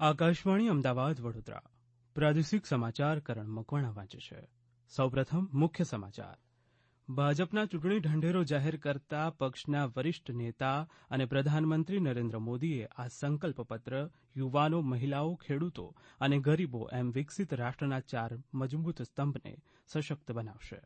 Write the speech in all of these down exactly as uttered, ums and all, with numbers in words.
આકાશવાણી અમદાવાદ વડોદરા પ્રાદેશિક સમાચાર કરણ મકવાણા વાંચે છે. સૌપ્રથમ મુખ્ય સમાચાર. ભાજપના ચૂંટણી ઢંઢેરો જાહેર કરતા પક્ષના વરિષ્ઠ નેતા અને પ્રધાનમંત્રી નરેન્દ્ર મોદીએ આ સંકલ્પપત્ર યુવાનો, મહિલાઓ, ખેડૂતો અને ગરીબો એમ વિકસિત રાષ્ટ્રના ચાર મજબૂત સ્તંભને સશક્ત બનાવશે.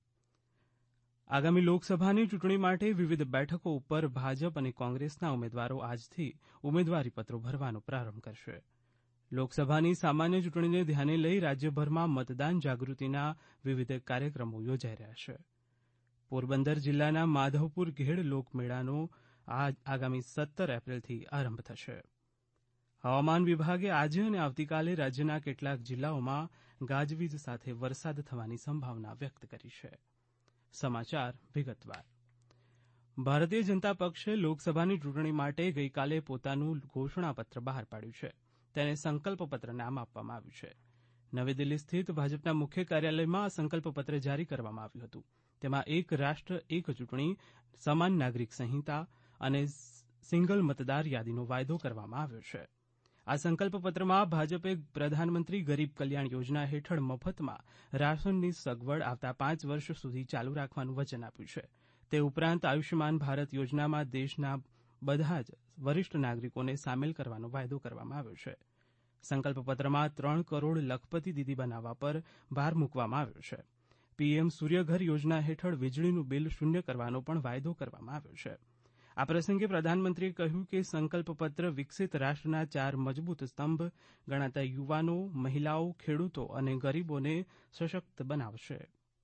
આગામી લોકસભાની ચૂંટણી માટે વિવિધ બેઠકો ઉપર ભાજપ અને કોંગ્રેસના ઉમેદવારો આજથી ઉમેદવારીપત્રો ભરવાનો પ્રારંભ કરશે. લોકસભાની સામાન્ય ચૂંટણીને ધ્યાને લઈ રાજ્યભરમાં મતદાન જાગૃતિના વિવિધ કાર્યક્રમો યોજાઈ રહ્યા છે. પોરબંદર જિલ્લાના માધવપુર ઘેડ લોકમેળાનો આગામી સત્તર એપ્રિલથી આરંભ થશે. હવામાન વિભાગે આજે અને આવતીકાલે રાજ્યના કેટલાક જિલ્લાઓમાં ગાજવીજ સાથે વરસાદ થવાની સંભાવના વ્યક્ત કરી છે. સમાચાર વિગતવાર. ભારતીય જનતા પક્ષે લોકસભાની ચૂંટણી માટે ગઈકાલે પોતાનું ઘોષણાપત્ર બહાર પાડ્યું છે. તેને સંકલ્પપત્ર નામ આપવામાં આવ્યું છે. નવી દિલ્હી સ્થિત ભાજપના મુખ્ય કાર્યાલયમાં આ સંકલ્પપત્ર જારી કરવામાં આવ્યું હતું. તેમાં એક રાષ્ટ્ર એક ચૂંટણી, સમાન નાગરિક સંહિતા અને સિંગલ મતદાર યાદીનો વાયદો કરવામાં આવ્યો છે. આ સંકલ્પપત્રમાં ભાજપે પ્રધાનમંત્રી ગરીબ કલ્યાણ યોજના હેઠળ મફતમાં રાશનની સગવડ આવતા પાંચ વર્ષ સુધી ચાલુ રાખવાનું વચન આપ્યું છે. તે ઉપરાંત આયુષ્યમાન ભારત યોજનામાં દેશના બધા જ વરિષ્ઠ નાગરિકોને સામેલ કરવાનો વાયદો કરવામાં આવ્યો છે. સંકલ્પપત્રમાં ત્રણ કરોડ લખપતિ દીદી બનાવવા પર ભાર મૂકવામાં આવ્યો છે. પીએમ સૂર્યઘર યોજના હેઠળ વીજળીનું બિલ શૂન્ય કરવાનો પણ વાયદો કરવામાં આવ્યો છે. આ પ્રસંગે પ્રધાનમંત્રીએ કહ્યું કે સંકલ્પપત્ર વિકસિત રાષ્ટ્રના ચાર મજબૂત સ્તંભ ગણાતા યુવાનો, મહિલાઓ, ખેડૂતો અને ગરીબોને સશક્ત બનાવશે.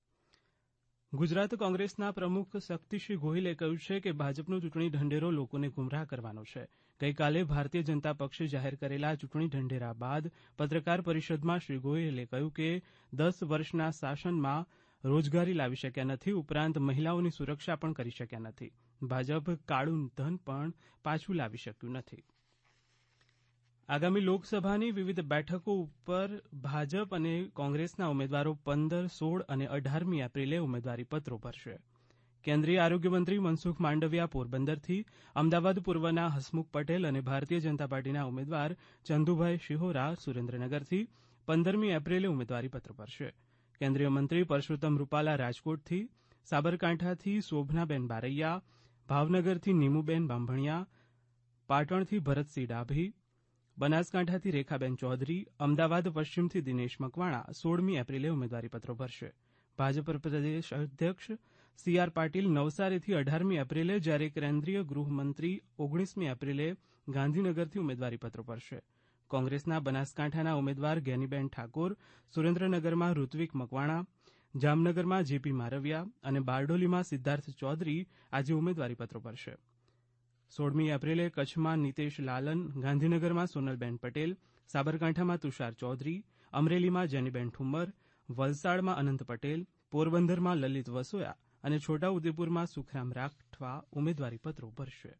ગુજરાત કોંગ્રેસના પ્રમુખ શક્તિસિંહ ગોહિલે કહ્યું છે કે ભાજપનો ચૂંટણી ઢંઢેરો લોકોને ગુમરાહ કરવાનો છે. ગઈકાલે ભારતીય જનતા પક્ષે જાહેર કરેલા ચૂંટણી ઢંઢેરા બાદ પત્રકાર પરિષદમાં શ્રી ગોહિલે કહ્યું કે દસ વર્ષના શાસનમાં રોજગારી લાવી શક્યા નથી, ઉપરાંત મહિલાઓની સુરક્ષા પણ કરી શક્યા નથી. ભાજપ કાળું ધન પણ પાછું લાવી શક્યું નથી. આગામી લોકસભાની વિવિધ બેઠકો ઉપર ભાજપ અને કોંગ્રેસના ઉમેદવારો પંદર, સોળ અને અઢારમી એપ્રિલે ઉમેદવારીપત્રો ભરશે. કેન્દ્રીય આરોગ્યમંત્રી મનસુખ માંડવિયા પોરબંદરથી, અમદાવાદ પૂર્વના હસમુખ પટેલ અને ભારતીય જનતા પાર્ટીના ઉમેદવાર ચંદુભાઈ શિહોરા સુરેન્દ્રનગરથી પંદરમી એપ્રિલે ઉમેદવારીપત્ર ભરશે. કેન્દ્રીય મંત્રી પરસોત્તમ રૂપાલા રાજકોટથી, સાબરકાંઠાથી શોભનાબેન બારૈયા, ભાવનગરથી નીમુબેન બાંભણિયા, પાટણથી ભરતસિંહ ડાભી, બનાસકાંઠાથી રેખાબેન ચૌધરી, અમદાવાદ પશ્ચિમથી દિનેશ મકવાણા સોળમી એપ્રિલે ઉમેદવારીપત્રો ભરશે. ભાજપ પ્રદેશ અધ્યક્ષ સી આર પાટીલ નવસારીથી અઢારમી એપ્રિલે, જ્યારે કેન્દ્રીય ગૃહમંત્રી ઓગણીસમી એપ્રિલે ગાંધીનગરથી ઉમેદવારીપત્રો ભરશે. કોંગ્રેસના બનાસકાંઠાના ઉમેદવાર જ્ઞાનીબેન ઠાકોર, સુરેન્દ્રનગરમાં ઋત્વિક મકવાણા, જામનગરમાં જેપી મારવિયા અને બારડોલીમાં સિદ્ધાર્થ ચૌધરી આજે ઉમેદવારીપત્રો ભરશે. સોળમી એપ્રિલે કચ્છમાં નીતેશ લાલન, ગાંધીનગરમાં સોનલબેન પટેલ, સાબરકાંઠામાં તુષાર ચૌધરી, અમરેલીમાં જેનીબેન ઠુમ્મર, વલસાડમાં અનંત પટેલ, પોરબંદરમાં લલિત વસોયા અને છોટાઉદેપુરમાં સુખરામ રાઠવા ઉમેદવારીપત્રો ભરશે.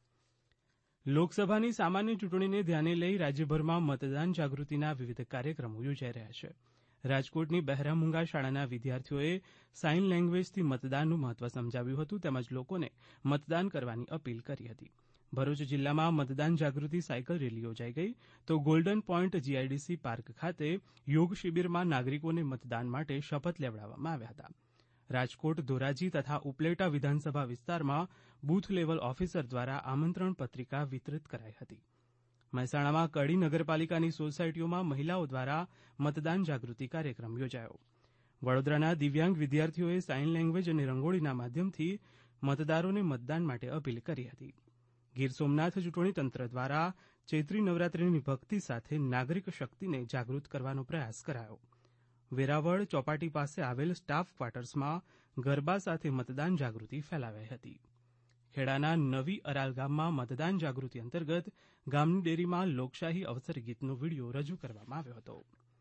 લોકસભાની સામાન્ય ચૂંટણીને ધ્યાને લઈ રાજ્યભરમાં મતદાન જાગૃતિના વિવિધ કાર્યક્રમો યોજાઈ રહ્યા છે. રાજકોટની બહેરામુંગા શાળાના વિદ્યાર્થીઓએ સાઇન લેંગ્વેજથી મતદાનનું મહત્વ સમજાવ્યું હતું, તેમજ લોકોને મતદાન કરવાની અપીલ કરી હતી. ભરૂચ જિલ્લામાં મતદાન જાગૃતિ સાયકલ રેલી યોજાઈ ગઈ, તો ગોલ્ડન પોઇન્ટ જીઆઈડીસી પાર્ક ખાતે યોગ શિબિરમાં નાગરિકોને મતદાન માટે શપથ લેવડાવવામાં આવ્યા હતા. રાજકોટ, ધોરાજી તથા ઉપલેટા વિધાનસભા વિસ્તારમાં બૂથ લેવલ ઓફિસર દ્વારા આમંત્રણ પત્રિકા વિતરિત કરાઈ હતી. મહેસાણામાં કડી નગરપાલિકાની સોસાયટીઓમાં મહિલાઓ દ્વારા મતદાન જાગૃતિ કાર્યક્રમ યોજાયો. વડોદરાના દિવ્યાંગ વિદ્યાર્થીઓએ સાઇન લેંગ્વેજ અને રંગોળીના માધ્યમથી મતદારોને મતદાન માટે અપીલ કરી હતી. ગીર સોમનાથ ચૂંટણી તંત્ર દ્વારા ચૈત્રી નવરાત્રિની ભક્તિ સાથે નાગરિક શક્તિને જાગૃત કરવાનો પ્રયાસ કરાયો. વેરાવળ ચોપાટી પાસે આવેલ સ્ટાફ ક્વાર્ટર્સમાં ગરબા સાથે મતદાન જાગૃતિ ફેલાવાઈ હતી. ખેડાના નવી અરાલ ગામમાં મતદાન જાગૃતિ અંતર્ગત ગામની ડેરીમાં લોકશાહી અવસર ગીતનો વિડીયો રજૂ કરવામાં આવ્યો હતો.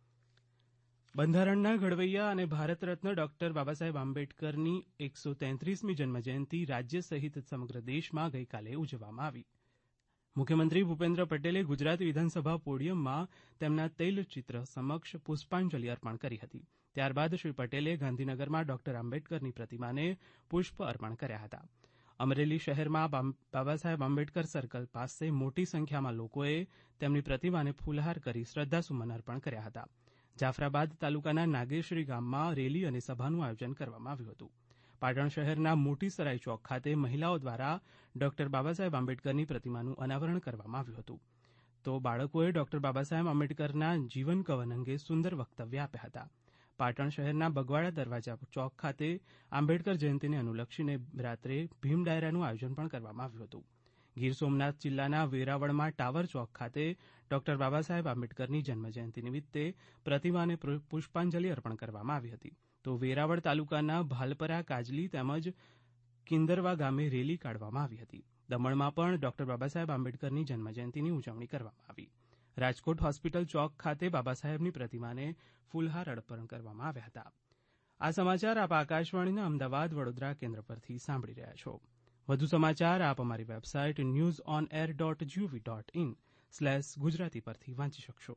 બંધારણના ઘડવૈયા અને ભારત રત્ન ડોક્ટર બાબાસાહેબ આંબેડકરની એકસો તેત્રીસમી જન્મજયંતિ રાજ્ય સહિત સમગ્ર દેશમાં ગઈકાલે ઉજવવામાં આવી. મુખ્યમંત્રી ભૂપેન્દ્ર પટેલે ગુજરાત વિધાનસભા પોડિયમમાં તેમના તૈલચિત્ર સમક્ષ પુષ્પાંજલિ અર્પણ કરી હતી. ત્યારબાદ શ્રી પટેલે ગાંધીનગરમાં ડોક્ટર આંબેડકરની પ્રતિમાને પુષ્પ અર્પણ કર્યા હતા. અમરેલી શહેરમાં બાબા સાહેબ આંબેડકર સર્કલ પાસે મોટી સંખ્યામાં લોકોએ તેમની પ્રતિમાને ફૂલહાર કરી શ્રદ્ધાસુમન અર્પણ કર્યા હતા. જાફરાબાદ તાલુકાના નાગેશ્રી ગામમાં રેલી અને સભાનું આયોજન કરવામાં આવ્યું હતું. પાટણ શહેરના મોટી સરાઈ ચોક ખાતે મહિલાઓ દ્વારા ડોક્ટર બાબા સાહેબ આંબેડકરની પ્રતિમાનું અનાવરણ કરવામાં આવ્યું હતું. તો બાળકોએ ડોક્ટર બાબા સાહેબ આંબેડકરના જીવન કવન અંગે સુંદર વક્તવ્ય આપ્યા હતા. પાટણ શહેરના બગવાડા દરવાજા ચોક ખાતે આંબેડકર જયંતિને અનુલક્ષીને રાત્રે ભીમ ડાયરાનું આયોજન પણ કરવામાં આવ્યું હતું. ગીર સોમનાથ જિલ્લાના વેરાવળમાં ટાવર ચોક ખાતે ડોક્ટર બાબા સાહેબ આંબેડકરની જન્મજયંતિ નિમિત્તે પ્રતિમાને પુષ્પાંજલિ અર્પણ કરવામાં આવી હતી. તો વેરાવળ તાલુકાના ભાલપરા કાજલી તેમજ કિંદરવા ગામે રેલી કાઢવામાં આવી હતી. દમણમાં પણ ડોક્ટર બાબા સાહેબ આંબેડકરની જન્મજયંતિની ઉજવણી કરવામાં આવી. રાજકોટ હોસ્પિટલ ચોક ખાતે બાબા સાહેબની પ્રતિમાને ફૂલહાર અર્પણ કરવામાં આવ્યા હતા. આ સમાચાર આપ આકાશવાણીના અમદાવાદ વડોદરા કેન્દ્ર પરથી સાંભળી રહ્યા છો. વધુ સમાચાર આપ અમારી website news on air dot gov dot in slash Gujarati પરથી વાંચી શકશો.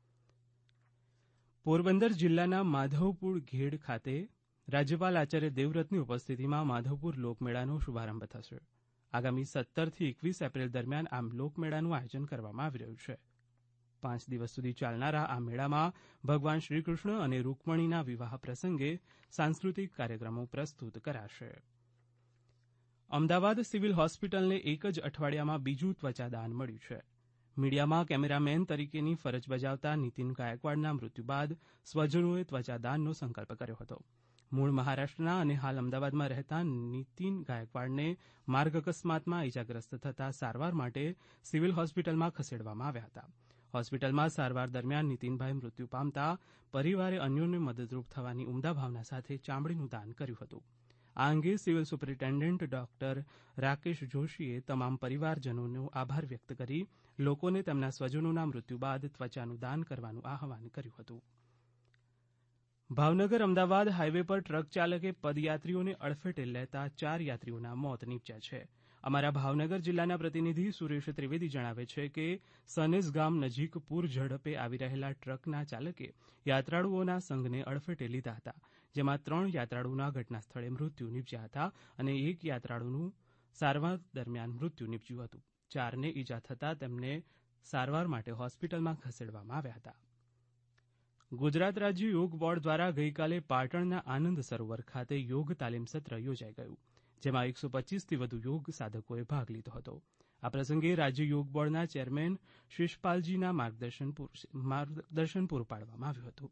પોરબંદર જિલ્લાના માધવપુર ઘેડ ખાતે રાજ્યપાલ આચાર્ય દેવવ્રતની ઉપસ્થિતિમાં માધવપુર લોકમેળાનો શુભારંભ થશે. આગામી સત્તરથી એકવીસ એપ્રિલ દરમિયાન આ લોકમેળાનું આયોજન કરવામાં આવી રહ્યું છે. પાંચ દિવસ સુધી ચાલનારા આ મેળામાં ભગવાન શ્રીકૃષ્ણ અને રૂકમણીના વિવાહ પ્રસંગે સાંસ્કૃતિક કાર્યક્રમો પ્રસ્તુત કરાશે. અમદાવાદ સિવિલ હોસ્પિટલને એક જ અઠવાડિયામાં બીજું ત્વચાદાન મળ્યું છે. મીડિયામાં કેમેરામેન તરીકેની ફરજ બજાવતા નીતિન ગાયકવાડના મૃત્યુ બાદ સ્વજનોએ ત્વચાદાનનો સંકલ્પ કર્યો હતો. મૂળ મહારાષ્ટ્રના અને હાલ અમદાવાદમાં રહેતા નીતિન ગાયકવાડને માર્ગ અકસ્માતમાં ઇજાગ્રસ્ત થતા સારવાર માટે સિવિલ હોસ્પિટલમાં ખસેડવામાં આવ્યા હતા. હોસ્પિટલમાં સારવાર દરમિયાન નીતિનભાઈ મૃત્યુ પામતા પરિવારે અન્યોને મદદરૂપ થવાની ઉમદા ભાવના સાથે ચામડીનું દાન કર્યું હતું. આ અંગે સિવિલ સુપરિન્ટેન્ડન્ટ ડોક્ટર રાકેશ જોશીએ તમામ પરિવારજનોનો આભાર વ્યક્ત કરી લોકોને તેમના સ્વજનોના મૃત્યુ બાદ ત્વચાનું દાન કરવાનું આહવાન કર્યું હતું. ભાવનગર અમદાવાદ હાઇવે પર ટ્રક ચાલકે પદયાત્રીઓને અડફેટે લેતા ચાર યાત્રીઓના મોત નીપજ્યા છે. અમારા ભાવનગર જિલ્લાના પ્રતિનિધિ સુરેશ ત્રિવેદી જણાવે છે કે સનેસ ગામ નજીક પૂર ઝડપે આવી રહેલા ટ્રકના ચાલકે યાત્રાળુઓના સંઘને અડફેટે લીધા હતા, જેમાં ત્રણ યાત્રાળુના ઘટના સ્થળે મૃત્યુ નીપજ્યા હતા અને એક યાત્રાળુનું સારવાર દરમિયાન મૃત્યુ નીપજ્યું હતું. ચારને ઈજા થતાં તેમને સારવાર માટે હોસ્પિટલમાં ખસેડવામાં આવ્યા હતા. ગુજરાત રાજ્ય યોગ બોર્ડ દ્વારા ગઈકાલે પાટણના આનંદ સરોવર ખાતે યોગ તાલીમ સત્ર યોજાઈ ગયું, જેમાં એકસો પચીસથી વધુ યોગ સાધકોએ ભાગ લીધો હતો. આ પ્રસંગે રાજ્ય યોગ બોર્ડના ચેરમેન શિષપાલજીના માર્ગદર્શન પૂરું પાડવામાં આવ્યું હતું.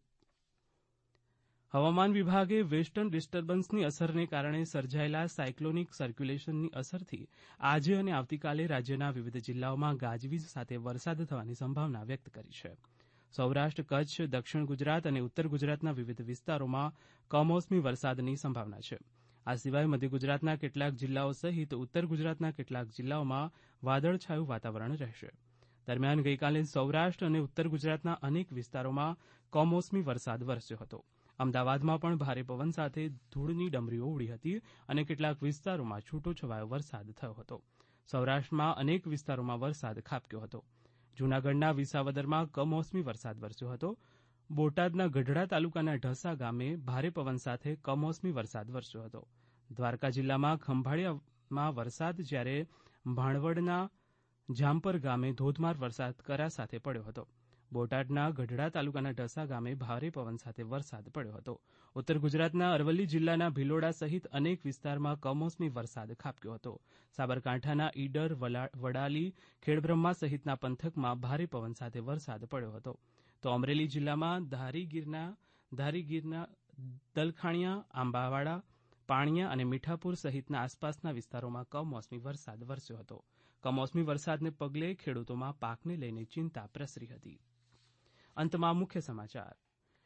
હવામાન વિભાગે વેસ્ટર્ન ડિસ્ટર્બન્સની અસરને કારણે સર્જાયેલા સાયક્લોનિક સર્ક્યુલેશનની અસરથી આજે અને આવતીકાલે રાજ્યના વિવિધ જિલ્લાઓમાં ગાજવીજ સાથે વરસાદ થવાની સંભાવના વ્યક્ત કરી છે. સૌરાષ્ટ્ર, કચ્છ, દક્ષિણ ગુજરાત અને ઉત્તર ગુજરાતના વિવિધ વિસ્તારોમાં કમોસમી વરસાદની સંભાવના છે. આ સિવાય મધ્ય ગુજરાતના કેટલાક જિલ્લાઓ સહિત ઉત્તર ગુજરાતના કેટલાક જિલ્લાઓમાં વાદળછાયું વાતાવરણ રહેશે. દરમિયાન ગઈકાલે સૌરાષ્ટ્ર અને ઉત્તર ગુજરાતના અનેક વિસ્તારોમાં કમોસમી વરસાદ વરસ્યો હતો. અમદાવાદમાં પણ ભારે પવન સાથે ધૂળની ડમરીઓ ઉડી હતી અને કેટલાક વિસ્તારોમાં છૂટોછવાયો વરસાદ થયો હતો. સૌરાષ્ટ્રમાં અનેક વિસ્તારોમાં વરસાદ ખાબક્યો હતો. જૂનાગઢના વિસાવદરમાં કમોસમી વરસાદ વરસ્યો હતો. બોટાદના ગઢડા તાલુકાના ઢસા ગામે ભારે પવન સાથે કમોસમી વરસાદ વરસ્યો હતો. દ્વારકા જિલ્લામાં ખંભાળિયામાં વરસાદ, જ્યારે ભાણવડના જામપર ગામે ધોધમાર વરસાદ કરા સાથે પડ્યો હતો. બોટાદના ગઢડા તાલુકાના ઢસા ગામે ભારે પવન સાથે વરસાદ પડ્યો હતો. ઉત્તર ગુજરાતના અરવલ્લી જિલ્લાના ભિલોડા સહિત અનેક વિસ્તારમાં કમોસમી વરસાદ ખાબક્યો હતો. સાબરકાંઠાના ઈડર, વડાલી, ખેડબ્રહ્મા સહિતના પંથકમાં ભારે પવન સાથે વરસાદ પડ્યો હતો. તો અમરેલી જિલ્લામાં ધારીગીરના ધારીગીરના દલખાણીયા, આંબાવાડા, પાણિયા અને મીઠાપુર સહિતના આસપાસના વિસ્તારોમાં કમોસમી વરસાદ વરસ્યો હતો. કમોસમી વરસાદને પગલે ખેડૂતોમાં પાકને લઈને ચિંતા પ્રસરી હતી. અંતમાં મુખ્ય સમાચાર.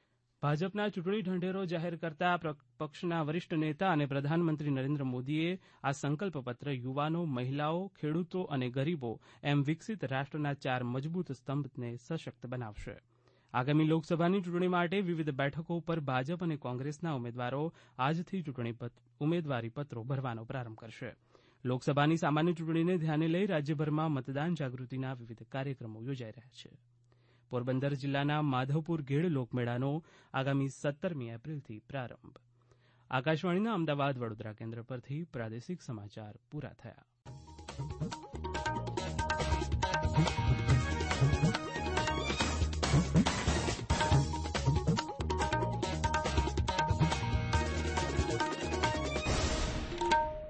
ભાજપના ચૂંટણી ઢંઢેરો જાહેર કરતા પક્ષના વરિષ્ઠ નેતા અને પ્રધાનમંત્રી નરેન્દ્ર મોદીએ આ સંકલ્પપત્ર યુવાનો, મહિલાઓ, ખેડૂતો અને ગરીબો એમ વિકસિત રાષ્ટ્રના ચાર મજબૂત સ્તંભને સશક્ત બનાવશે. આગામી લોકસભાની ચૂંટણી માટે વિવિધ બેઠકો ઉપર ભાજપ અને કોંગ્રેસના ઉમેદવારો આજથી ચૂંટણી ઉમેદવારી પત્રો ભરવાનો પ્રારંભ કરશે. લોકસભાની સામાન્ય ચૂંટણીને ધ્યાને લઈ રાજ્યભરમાં મતદાન જાગૃતિના વિવિધ કાર્યક્રમો યોજાઈ રહ્યા છે. પોરબંદર જિલ્લાના માધવપુર ઘેડ લોકમેળાનો આગામી સત્તરમી એપ્રિલથી પ્રારંભ. આકાશવાણીના અમદાવાદ વડોદરા કેન્દ્ર પરથી પ્રાદેશિક સમાચાર પૂરા થયા.